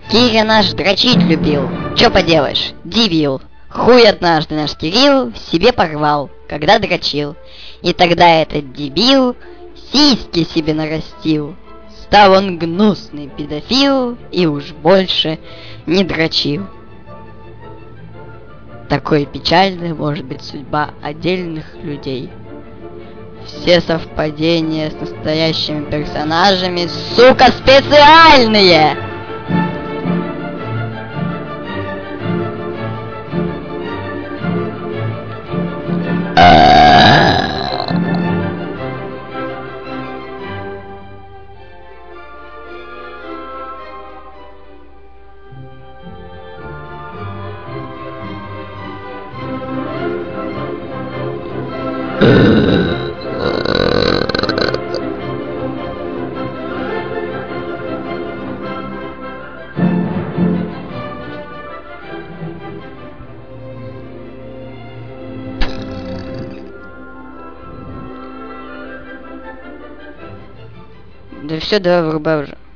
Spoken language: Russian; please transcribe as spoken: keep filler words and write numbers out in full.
Киря наш дрочить любил, чё поделаешь, дебил. Хуй однажды наш Кирилл себе порвал, когда дрочил. И тогда этот дебил сиськи себе нарастил. Стал он гнусный педофил и уж больше не дрочил. Такой печальной может быть судьба отдельных людей. Все совпадения с настоящими персонажами, сука, специальные! Да все, давай вырубай уже.